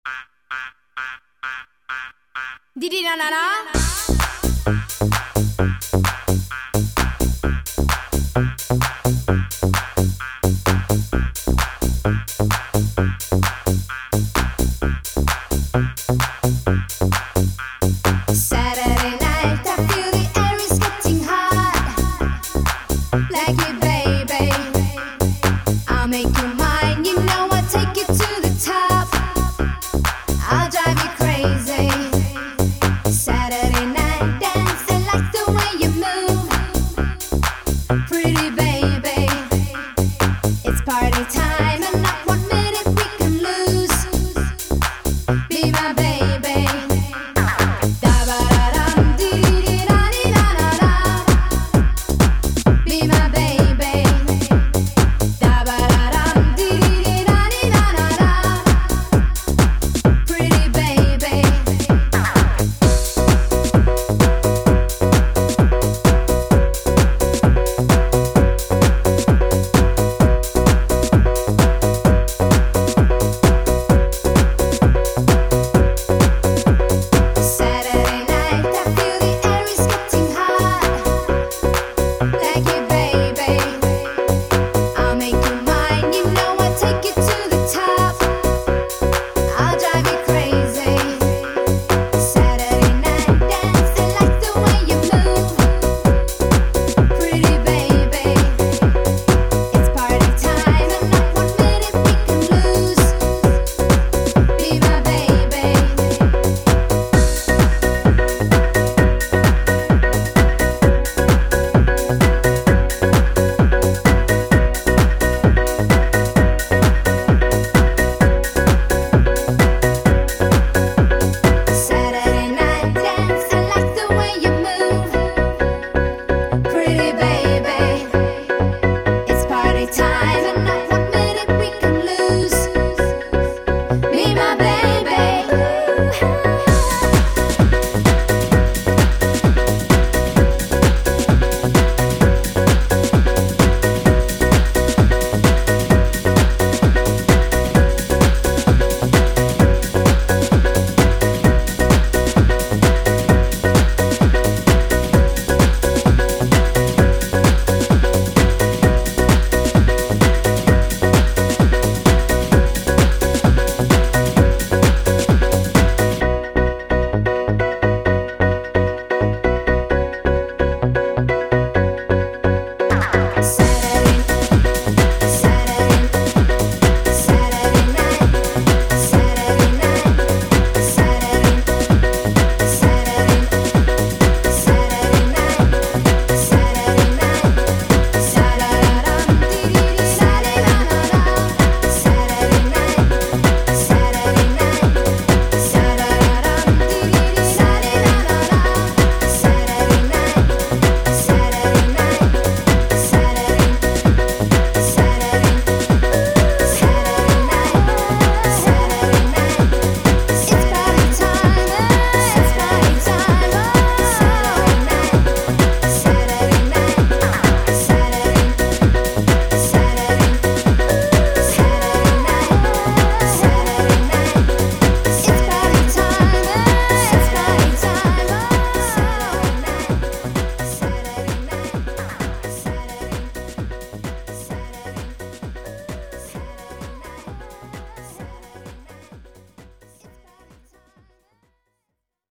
Didi na na na. Saturday night, I feel the air is getting hot. Like you, baby, I'll make you mine. You know I'll take you to the top. I'll drive you crazy. Saturday night dance, I like the way you move. Pretty baby, it's party time and not 1 minute we can lose. Be my baby.